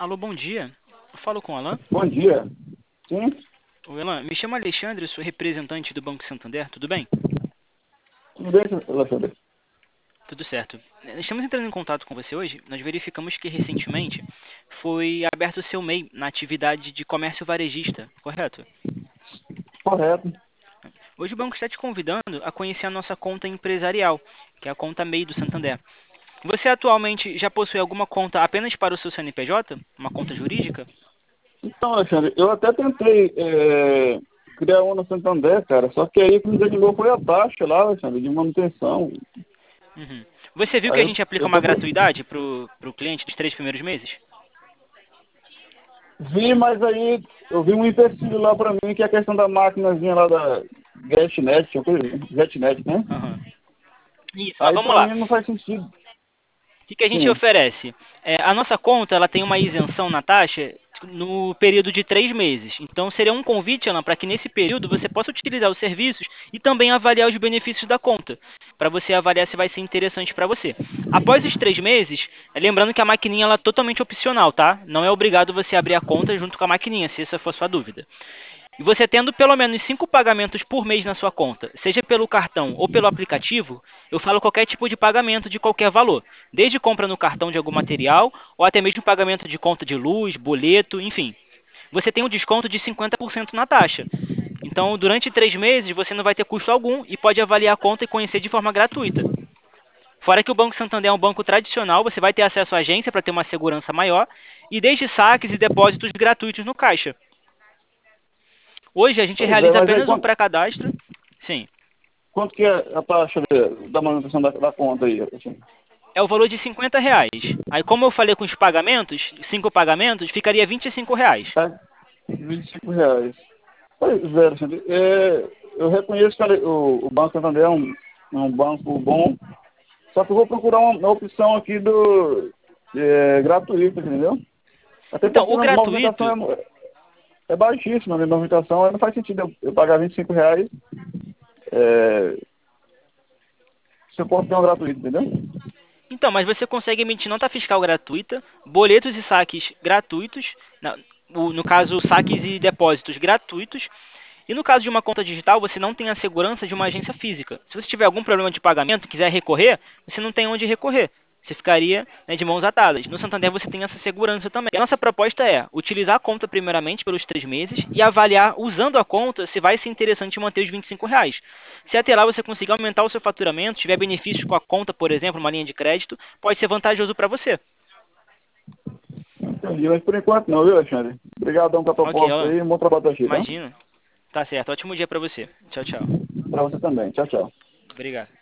Alô, bom dia. Eu falo com o Alan. Bom dia. Sim, Oi, Alan. Me chamo Alexandre, sou representante do Banco Santander. Tudo bem? tudo bem, Alexandre? Tudo certo. Estamos entrando em contato com você hoje. Nós verificamos que recentemente foi aberto o seu MEI na atividade de comércio varejista, correto? Correto. Hoje o banco está te convidando a conhecer a nossa conta empresarial, que é a conta MEI do Santander. Você atualmente já possui alguma conta apenas para o seu CNPJ? Uma conta jurídica? Então, Alexandre, eu até tentei criar uma no Santander, cara, só que aí o que me desanimou foi a taxa lá, Alexandre, de manutenção. Uhum. Você viu que Aí a eu, gente aplica eu uma tô, gratuidade para o cliente dos 3 primeiros meses? vi, mas aí eu vi um empecilho lá pra mim, que é a questão da maquinazinha lá da GetNet, GetNet, né? Aham. Isso, mas Aí vamos pra lá. mim não faz sentido. O que a gente Sim. oferece? A nossa conta ela tem uma isenção na taxa no período de 3 meses. Então, seria um convite, Ana, para que nesse período você possa utilizar os serviços e também avaliar os benefícios da conta, para você avaliar se vai ser interessante para você. Após os 3 meses, lembrando que a maquininha ela é totalmente opcional, tá? Não é obrigado você abrir a conta junto com a maquininha, se essa for a sua dúvida. E você tendo pelo menos 5 pagamentos por mês na sua conta, seja pelo cartão ou pelo aplicativo, eu falo qualquer tipo de pagamento de qualquer valor, desde compra no cartão de algum material ou até mesmo pagamento de conta de luz, boleto, enfim. Você tem um desconto de 50% na taxa. Então, durante 3 meses, você não vai ter custo algum e pode avaliar a conta e conhecer de forma gratuita. Fora que o Banco Santander é um banco tradicional, você vai ter acesso à agência para ter uma segurança maior e desde saques e depósitos gratuitos no caixa. Hoje a gente Pois é, realiza mas aí apenas um pré-cadastro. Sim. quanto que é a taxa da manutenção da conta aí, Alexandre? É o valor de R$ 50. Aí, como eu falei com os pagamentos, 5 pagamentos, ficaria R$ 25. Tá? R$ 25. Pois é, Alexandre. Eu reconheço que o Banco Santander é um banco bom, só que eu vou procurar uma opção aqui gratuita, entendeu? Até Então, porque o a movimentação gratuito. é baixíssima, a minha movimentação, aí não faz sentido eu pagar R$ 25 é, se eu posso ter um gratuito, entendeu? Então, mas você consegue emitir nota fiscal gratuita, boletos e saques gratuitos, no caso, saques e depósitos gratuitos. E no caso de uma conta digital, você não tem a segurança de uma agência física. Se você tiver algum problema de pagamento e quiser recorrer, você não tem onde recorrer. Você ficaria, né, de mãos atadas. No Santander você tem essa segurança também. E a nossa proposta é utilizar a conta primeiramente pelos 3 meses e avaliar, usando a conta, se vai ser interessante manter os R$ 25. Se até lá você conseguir aumentar o seu faturamento, tiver benefícios com a conta, por exemplo, uma linha de crédito, pode ser vantajoso para você. Entendi, mas por enquanto não, viu, Alexandre? Obrigadão pela Ok, proposta Alan. aí, um bom trabalho pra ti, tá? Imagina. Tá certo. Ótimo dia para você. Tchau, tchau. Pra você também. Tchau, tchau. Obrigado.